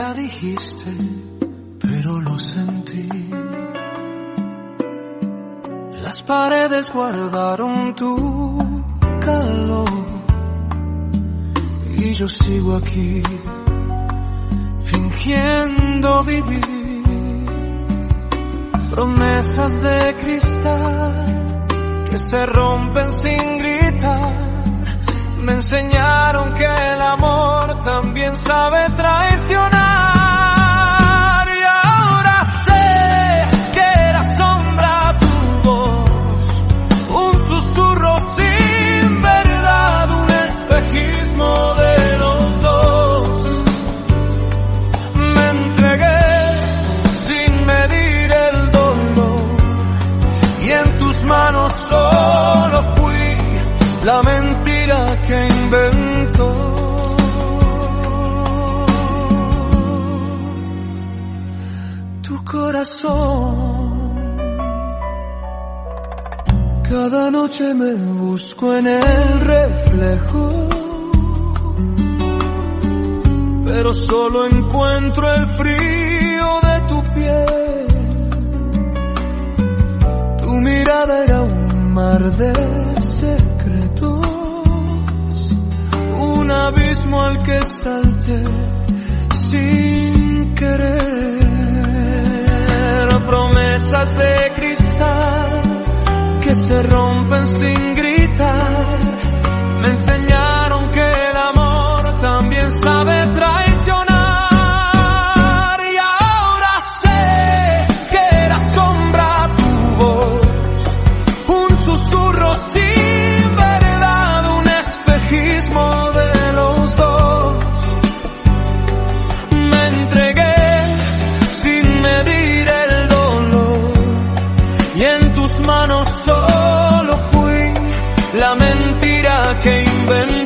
nunca dijiste, pero lo sentí. Las paredes guardaron tu calor y yo sigo aquí fingiendo vivir. Promesas de cristal que se rompen sin gritar. Me enseñaron que el amor también sabe traicionar. Y ahora sé que era sombra tu voz, un susurro sin verdad, un espejismo de los dos. Me entregué sin medir el dolor y en tus manos solo fui la mentira que inventó. Tu corazón. Cada noche me busco en el reflejo, pero solo encuentro el frío de tu piel. Tu mirada era un mar de secretos, un abismo al que salté sin querer. Promesas de cristal que se rompen sin gritar. Me enseñaron que el amor también sabe traicionar. Y ahora sé que era sombra tu voz, un susurro sin verdad, un espejismo de los dos. Me entregué sin medir el dolor y en tus manos solo fui la mentira que inventé.